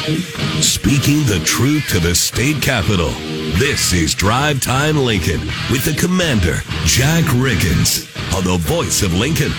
Speaking the truth to the state capitol. This is Drive Time Lincoln with the Commander, Jack Riggins, on the voice of Lincoln,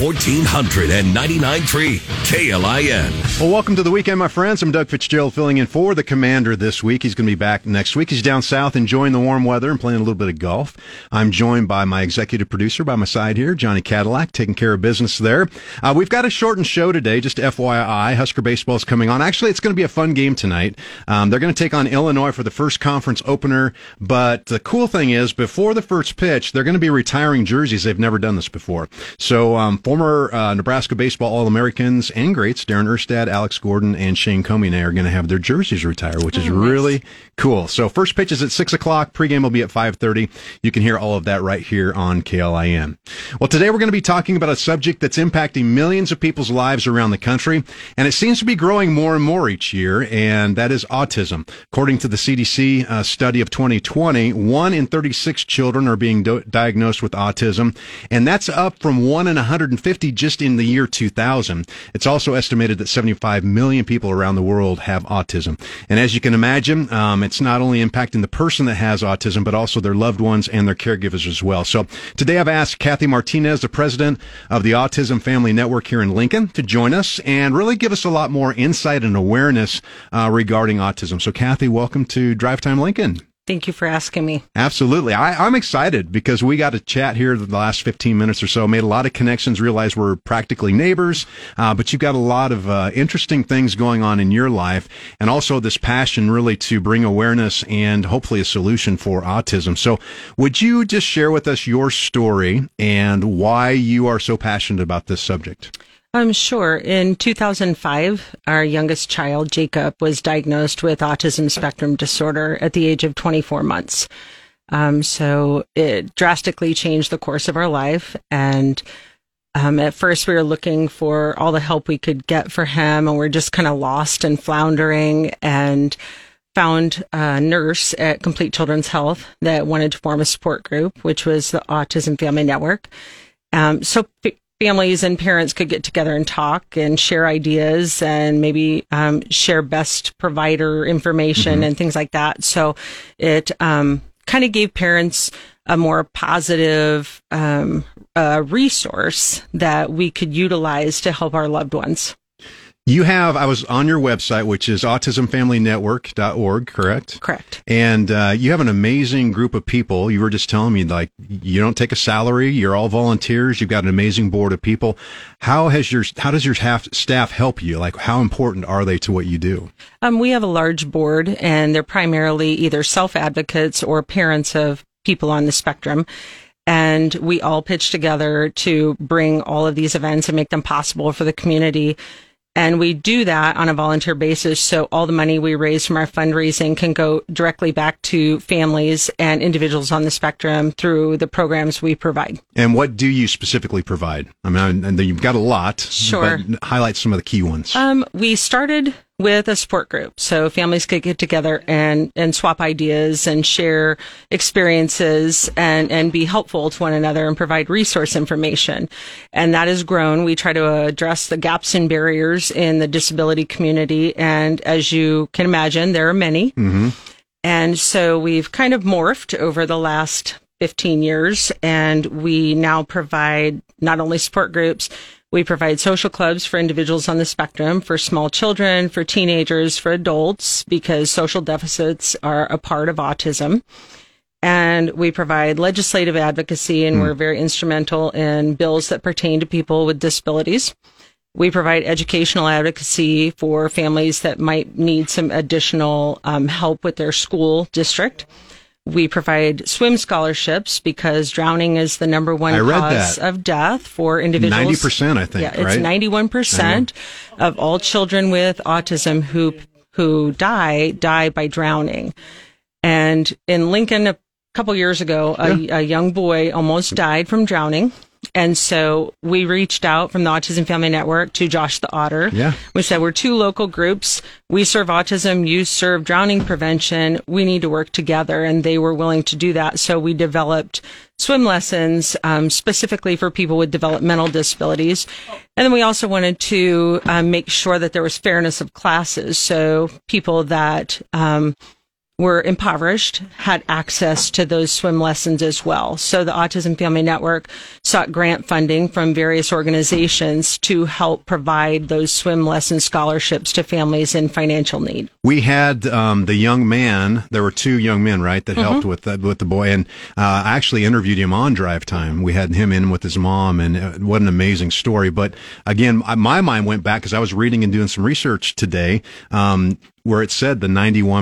1499.3 KLIN. Well, welcome to the weekend, my friends. I'm Doug Fitzgerald filling in for the Commander this week. He's going to be back next week. He's down south enjoying the warm weather and playing a little bit of golf. I'm joined by my executive producer by my side here, Johnny Cadillac, taking care of business there. We've got a shortened show today, just FYI. Husker baseball is coming on. Actually, it's going to be a fun game tonight. They're going to take on Illinois for the first conference opener. But the cool thing is, before the first pitch, they're going to be retiring jerseys. They've never done this before. So former Nebraska baseball All-Americans and greats, Darren Erstad, Alex Gordon, and Shane Comey are going to have their jerseys retire, which is really cool. So first pitch is at 6 o'clock. Pregame will be at 5:30. You can hear all of that right here on KLIN. Well, today we're going to be talking about a subject that's impacting millions of people's lives around the country, and it seems to be growing more and more each year, and that is autism. According to the CDC study of 2020, 1 in 36 children are being diagnosed with autism, and that's up from 1 in 150 just in the year 2000. It's also estimated that 75 million people around the world have autism. And as you can imagine, it's not only impacting the person that has autism, but also their loved ones and their caregivers as well. So today I've asked Kathy Martinez, the president of the Autism Family Network here in Lincoln, to join us and really give us a lot more insight and awareness regarding autism. So Kathy, welcome to Drive Time Lincoln. Thank you for asking me. Absolutely. I'm excited because we got to chat here the last 15 minutes or so, made a lot of connections, realized we're practically neighbors, but you've got a lot of interesting things going on in your life, and also this passion really to bring awareness and hopefully a solution for autism. So would you just share with us your story and why you are so passionate about this subject? Sure. In 2005, our youngest child, Jacob, was diagnosed with autism spectrum disorder at the age of 24 months. So it drastically changed the course of our life. And at first, we were looking for all the help we could get for him, and we're just kind of lost and floundering, and found a nurse at Complete Children's Health that wanted to form a support group, which was the Autism Family Network. So families and parents could get together and talk and share ideas and maybe share best provider information and things like that. So it kind of gave parents a more positive resource that we could utilize to help our loved ones. I was on your website, which is autismfamilynetwork.org, correct? Correct. And you have an amazing group of people. You were just telling me, like, you don't take a salary. You're all volunteers. You've got an amazing board of people. How does your staff help you? Like, how important are they to what you do? We have a large board, and they're primarily either self-advocates or parents of people on the spectrum. And we all pitch together to bring all of these events and make them possible for the community. And we do that on a volunteer basis, so all the money we raise from our fundraising can go directly back to families and individuals on the spectrum through the programs we provide. And what do you specifically provide? I mean, you've got a lot. Sure. But highlight some of the key ones. We started with a support group, so families could get together and swap ideas and share experiences and be helpful to one another and provide resource information. And that has grown. We try to address the gaps and barriers in the disability community, and as you can imagine, there are many. Mm-hmm. And so we've kind of morphed over the last 15 years, and we now provide not only support groups, we provide social clubs for individuals on the spectrum, for small children, for teenagers, for adults, because social deficits are a part of autism. And we provide legislative advocacy, and we're very instrumental in bills that pertain to people with disabilities. We provide educational advocacy for families that might need some additional help with their school district. We provide swim scholarships because drowning is the number one cause of death for individuals. 90%, I think, yeah, it's right? 91% of all children with autism who die by drowning. And in Lincoln, a couple years ago, a young boy almost died from drowning. And so we reached out from the Autism Family Network to Josh the Otter. Yeah. We said, we're two local groups. We serve autism. You serve drowning prevention. We need to work together. And they were willing to do that. So we developed swim lessons specifically for people with developmental disabilities. And then we also wanted to make sure that there was fairness of classes. So people that were impoverished had access to those swim lessons as well. So the Autism Family Network sought grant funding from various organizations to help provide those swim lesson scholarships to families in financial need. We had the young man. There were two young men, right, that helped with the boy, and I actually interviewed him on Drive Time. We had him in with his mom, and what an amazing story. But again, my mind went back because I was reading and doing some research today, where it said the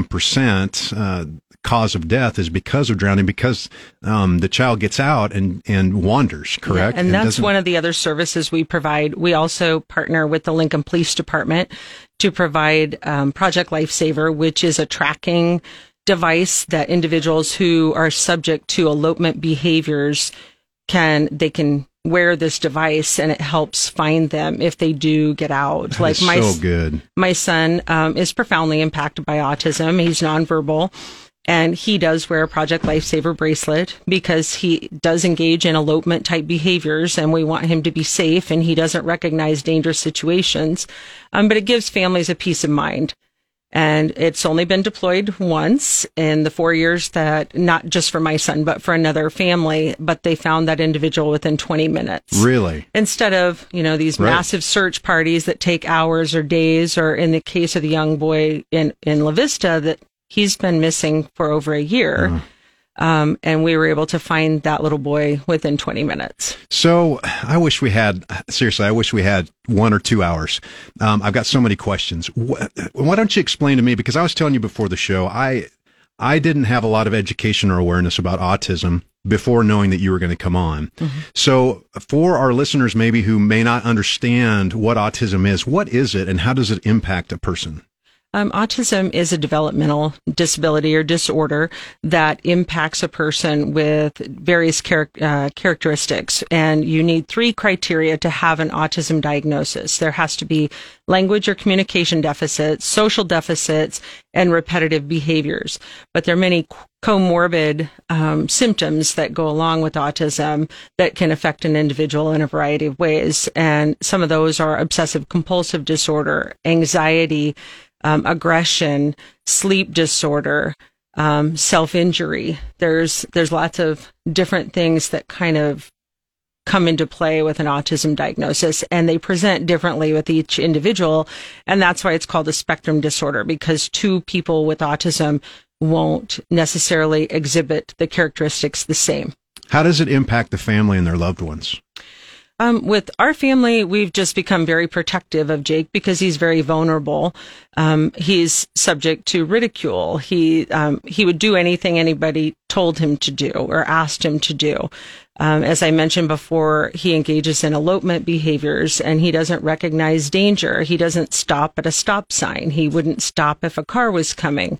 91% cause of death is because of drowning, because the child gets out and wanders, correct? Yeah, and that's one of the other services we provide. We also partner with the Lincoln Police Department to provide Project Lifesaver, which is a tracking device that individuals who are subject to elopement behaviors can wear this device, and it helps find them if they do get out. That is so good. My son is profoundly impacted by autism. He's nonverbal, and he does wear a Project Lifesaver bracelet because he does engage in elopement type behaviors, and we want him to be safe, and he doesn't recognize dangerous situations. But it gives families a peace of mind. And it's only been deployed once in the 4 years that, not just for my son, but for another family, but they found that individual within 20 minutes. Really? Instead of, these massive search parties that take hours or days, or in the case of the young boy in La Vista, that he's been missing for over a year. And we were able to find that little boy within 20 minutes. So I wish we had 1 or 2 hours. I've got so many questions. Why don't you explain to me, because I was telling you before the show, I didn't have a lot of education or awareness about autism before knowing that you were going to come on. So for our listeners maybe who may not understand what autism is, what is it and how does it impact a person? Autism is a developmental disability or disorder that impacts a person with various characteristics. And you need 3 criteria to have an autism diagnosis. There has to be language or communication deficits, social deficits, and repetitive behaviors. But there are many comorbid symptoms that go along with autism that can affect an individual in a variety of ways. And some of those are obsessive compulsive disorder, anxiety, aggression, sleep disorder, self-injury. There's lots of different things that kind of come into play with an autism diagnosis, and they present differently with each individual. And that's why it's called a spectrum disorder, because 2 people with autism won't necessarily exhibit the characteristics the same. How does it impact the family and their loved ones? With our family, we've just become very protective of Jake because he's very vulnerable. He's subject to ridicule. He would do anything anybody told him to do or asked him to do. As I mentioned before, he engages in elopement behaviors, and he doesn't recognize danger. He doesn't stop at a stop sign. He wouldn't stop if a car was coming.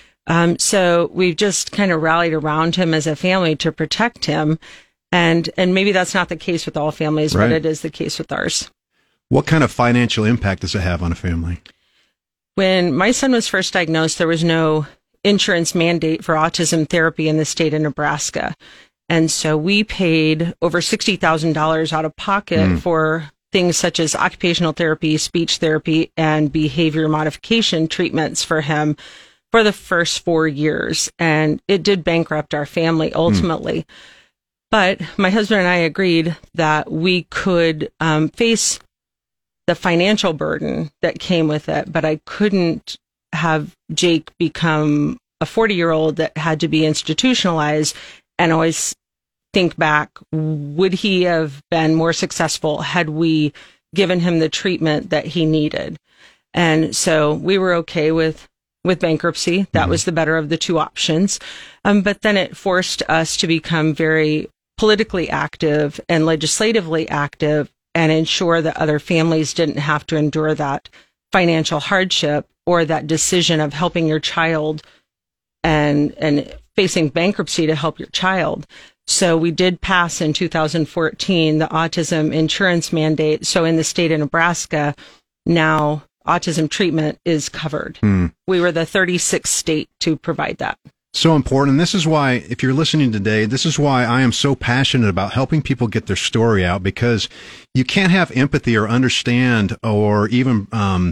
So we've just kind of rallied around him as a family to protect him. And maybe that's not the case with all families, but it is the case with ours. What kind of financial impact does it have on a family? When my son was first diagnosed, there was no insurance mandate for autism therapy in the state of Nebraska. And so we paid over $60,000 out of pocket for things such as occupational therapy, speech therapy, and behavior modification treatments for him for the first 4 years. And it did bankrupt our family ultimately. But my husband and I agreed that we could face the financial burden that came with it, but I couldn't have Jake become a 40-year-old that had to be institutionalized. And always think back, would he have been more successful had we given him the treatment that he needed? And so we were okay with bankruptcy. That was the better of the 2 options. But then it forced us to become very politically active and legislatively active and ensure that other families didn't have to endure that financial hardship or that decision of helping your child and facing bankruptcy to help your child. So we did pass in 2014 the autism insurance mandate. So in the state of Nebraska, now autism treatment is covered. We were the 36th state to provide that. So important. And this is why, if you're listening today, this is why I am so passionate about helping people get their story out, because you can't have empathy or understand or even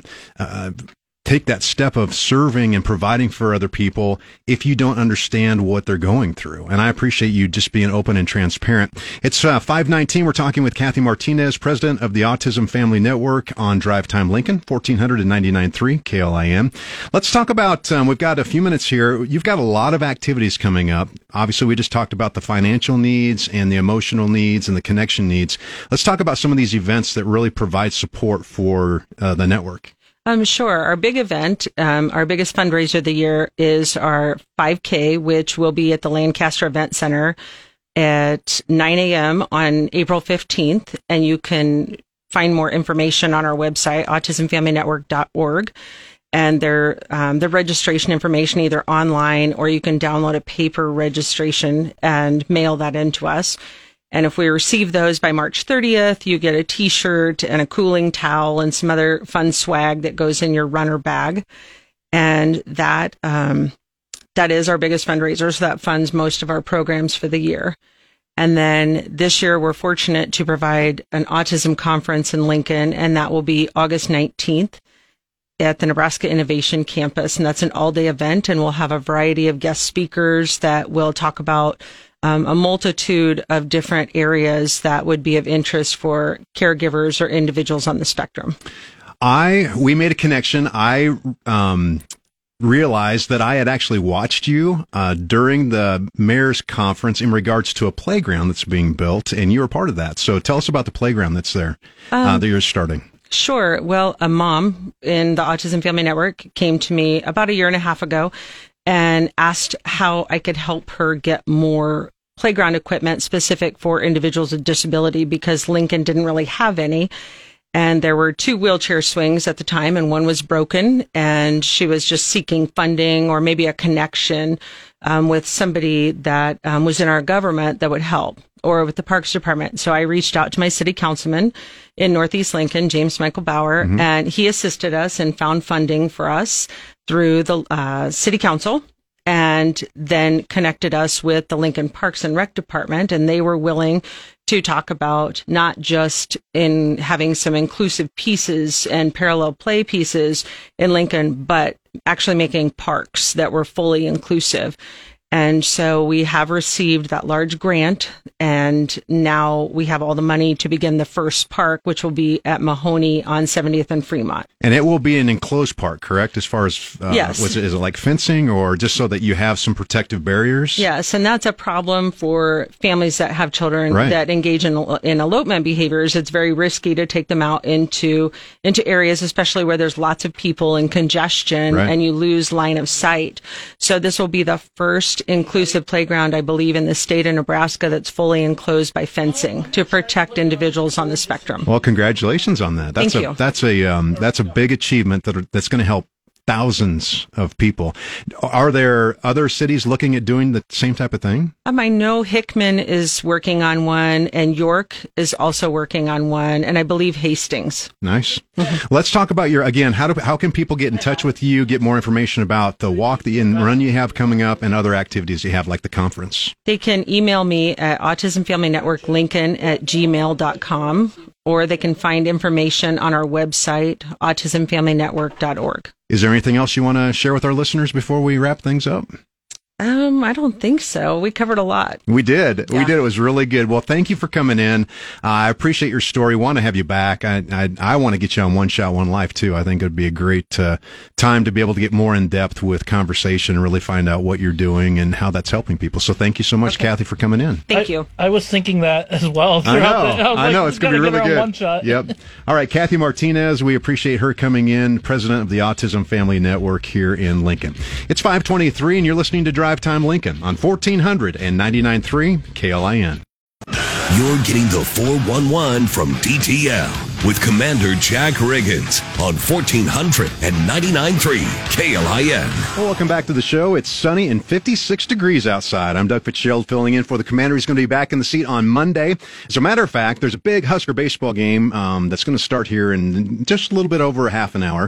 take that step of serving and providing for other people if you don't understand what they're going through. And I appreciate you just being open and transparent. It's 5:19. We're talking with Kathy Martinez, president of the Autism Family Network on Drive Time Lincoln, 1499.3 KLIN. Let's talk about, we've got a few minutes here. You've got a lot of activities coming up. Obviously, we just talked about the financial needs and the emotional needs and the connection needs. Let's talk about some of these events that really provide support for the network. Sure. Our big event, our biggest fundraiser of the year is our 5K, which will be at the Lancaster Event Center at 9 a.m. on April 15th. And you can find more information on our website, autismfamilynetwork.org. And the registration information either online or you can download a paper registration and mail that in to us. And if we receive those by March 30th, you get a T-shirt and a cooling towel and some other fun swag that goes in your runner bag. And that is our biggest fundraiser. So that funds most of our programs for the year. And then this year, we're fortunate to provide an autism conference in Lincoln, and that will be August 19th at the Nebraska Innovation Campus. And that's an all-day event, and we'll have a variety of guest speakers that will talk about a multitude of different areas that would be of interest for caregivers or individuals on the spectrum. We made a connection. I realized that I had actually watched you during the mayor's conference in regards to a playground that's being built, and you were part of that. So tell us about the playground that's there that you're starting. Sure. Well, a mom in the Autism Family Network came to me about a year and a half ago and asked how I could help her get more playground equipment specific for individuals with disability, because Lincoln didn't really have any. And there were 2 wheelchair swings at the time, and one was broken, and she was just seeking funding or maybe a connection with somebody that was in our government that would help, or with the Parks Department. So I reached out to my city councilman in Northeast Lincoln, James Michael Bauer, and he assisted us and found funding for us through the city council, and then connected us with the Lincoln Parks and Rec Department, and they were willing to talk about not just in having some inclusive pieces and parallel play pieces in Lincoln, but actually making parks that were fully inclusive. And so we have received that large grant, and now we have all the money to begin the first park, which will be at Mahoney on 70th and Fremont. And it will be an enclosed park, correct? As far as, yes. Is it like fencing, or just so that you have some protective barriers? Yes, and that's a problem for families that have children that engage in elopement behaviors. It's very risky to take them out into areas, especially where there's lots of people and congestion, and you lose line of sight. So this will be the first inclusive playground, I believe, in the state of Nebraska that's fully enclosed by fencing to protect individuals on the spectrum. Well, congratulations on that. Thank you. That's a big achievement that's going to help thousands of people. Are there other cities looking at doing the same type of thing? I know Hickman is working on one, and York is also working on one, and I believe Hastings. Nice. Let's talk about how can people get in touch with you, get more information about the walk, the run you have coming up, and other activities you have, like the conference? They can email me at autismfamilynetworklincoln@gmail.com, or they can find information on our website, autismfamilynetwork.org. Is there anything else you want to share with our listeners before we wrap things up? I don't think so. We covered a lot. We did. Yeah. We did. It was really good. Well, thank you for coming in. I appreciate your story. Want to have you back. I want to get you on One Shot, One Life, too. I think it would be a great time to be able to get more in depth with conversation and really find out what you're doing and how that's helping people. So thank you so much, Kathy, for coming in. Thank you. I was thinking that as well. I know. It's going to be really good. One shot. Yep. All right. Kathy Martinez, we appreciate her coming in, president of the Autism Family Network here in Lincoln. It's 5:23, and you're listening to Drive Time Lincoln on 1499.3 KLIN. You're getting the 411 from DTL. with Commander Jack Riggins on 1499.3 KLIN. Well, welcome back to the show. It's sunny and 56 degrees outside. I'm Doug Fitzgerald filling in for the Commander. He's going to be back in the seat on Monday. As a matter of fact, there's a big Husker baseball game that's going to start here in just a little bit over a half an hour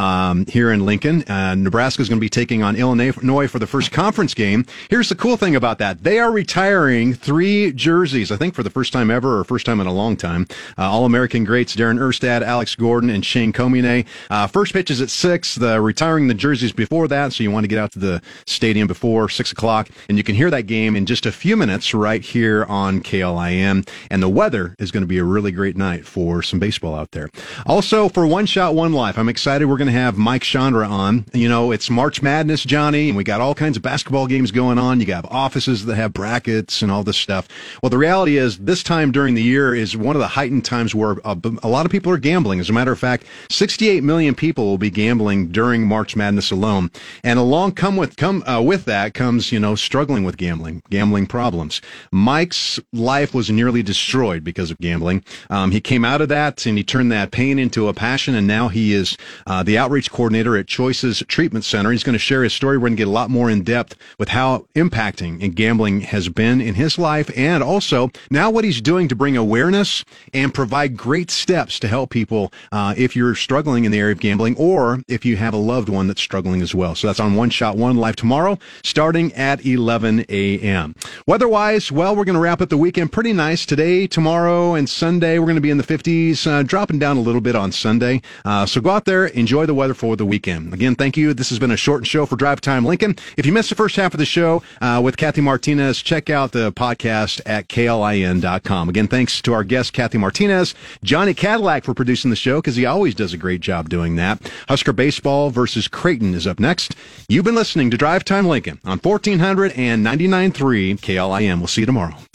here in Lincoln. Nebraska is going to be taking on Illinois for the first conference game. Here's the cool thing about that. They are retiring 3 jerseys, I think for the first time ever or first time in a long time. All-American greats Darren Erstad, Alex Gordon, and Shane Comine. First pitch is at 6. Retiring the jerseys before that, so you want to get out to the stadium before 6 o'clock. And you can hear that game in just a few minutes right here on KLIN. And the weather is going to be a really great night for some baseball out there. Also, for One Shot, One Life, I'm excited. We're going to have Mike Chandra on. You know, it's March Madness, Johnny, and we got all kinds of basketball games going on. You got offices that have brackets and all this stuff. Well, the reality is this time during the year is one of the heightened times where a lot of people are gambling. As a matter of fact, 68 million people will be gambling during March Madness alone. And along with that comes, you know, struggling with gambling problems. Mike's life was nearly destroyed because of gambling. He came out of that and he turned that pain into a passion, and now he is the outreach coordinator at Choices Treatment Center. He's going to share his story. We're going to get a lot more in depth with how impacting gambling has been in his life, and also now what he's doing to bring awareness and provide great steps to help people if you're struggling in the area of gambling or if you have a loved one that's struggling as well. So that's on One Shot, One Life tomorrow, starting at 11 a.m. Weather-wise, well, we're going to wrap up the weekend pretty nice. Today, tomorrow, and Sunday, we're going to be in the 50s, dropping down a little bit on Sunday. So go out there, enjoy the weather for the weekend. Again, thank you. This has been a shortened show for Drive Time Lincoln. If you missed the first half of the show with Kathy Martinez, check out the podcast at KLIN.com. Again, thanks to our guest, Kathy Martinez, Johnny Cadillac for producing the show, because he always does a great job doing that. Husker baseball versus Creighton is up next. You've been listening to Drive Time Lincoln on 1499.3 KLIN. We'll see you tomorrow.